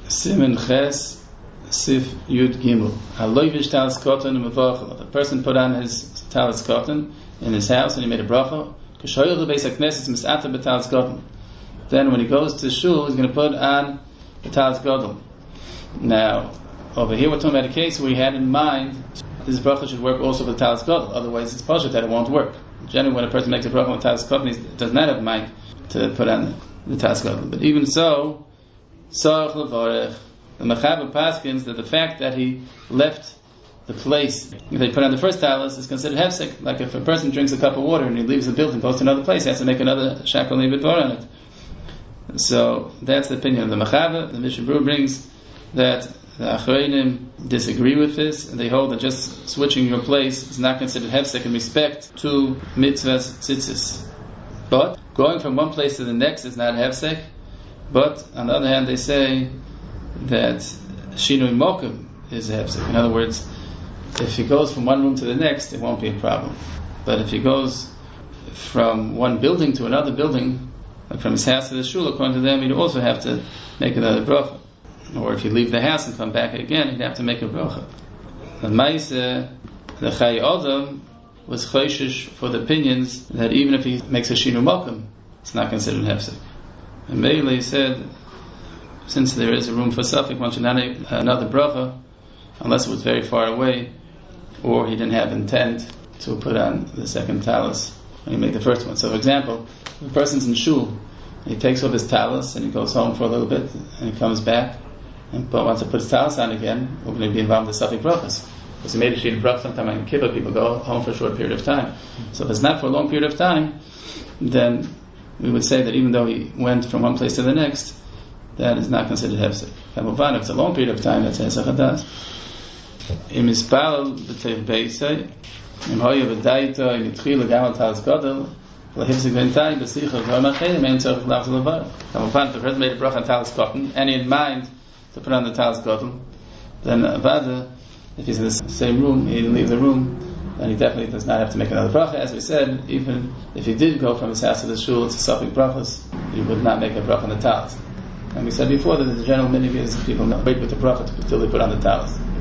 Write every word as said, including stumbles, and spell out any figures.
Simen Ches Sif Yud Gimel. Haloivish talis koton u'mevachel. A person put on his talis koton in his house and he made a bracha. K'shoyel lebeis hakneses mis'ata b'talis koton. Then when he goes to shul, he's going to put on the talis koton. Now, over here we're talking about a case where he had in mind this bracha should work also for the talis koton. Otherwise, it's possible that it won't work. Generally, when a person makes a bracha with talis koton, he does not have in mind to put on the talis koton. But even so, Sarach levarech. The Mechaber paskins that the fact that he left the place that he put on the first talis is considered hefsek. Like if a person drinks a cup of water and he leaves the building, goes to another place, he has to make another shakel b'dvar on it. So that's the opinion of the Mechaber. The Mishnah Berurah brings that the Achreinim disagree with this, and they hold that just switching your place is not considered hefsek in respect to mitzvahs tzitzis. But going from one place to the next is not hefsek. But on the other hand, they say that shinui mokum is a hefsek. In other words, if he goes from one room to the next, it won't be a problem. But if he goes from one building to another building, like from his house to the shul, according to them, he'd also have to make another bracha. Or if you leave the house and come back again, he'd have to make a bracha. The Maaseh, the Chai Adam, was choishish for the opinions that even if he makes a shinui mokum, it's not considered hefsek. And Meili said, since there is a room for suffix, one should not make another bracha unless it was very far away, or he didn't have intent to put on the second talis when he made the first one. So, for example, if a person's in shul, and he takes off his talis and he goes home for a little bit, and he comes back and wants to put his talis on again, we're going to be involved in the suffix brachas. Because he made a sheet of brachas sometime in Kippur, people go home for a short period of time. So if it's not for a long period of time, then we would say that even though he went from one place to the next, that is not considered hefsek. If it's a long period of time, that's hesach hadas. Im ispal b'tev beisay, im hoya v'daita, im yitchil l'gamal talis gadol, l'hifzik v'entay b'sicha v'amachayim, ein tzorich l'avzul l'var. If the person made a bracha on talis cotton, and he had in mind to put on the talis gadol, then avada, if he's in the same room, he didn't leave the room, and he definitely does not have to make another bracha. As we said, even if he did go from his house to the shul, it's a suffix brachas, he would not make a bracha on the talis. And we said before that the general minhag is people wait with the bracha until they put on the talis.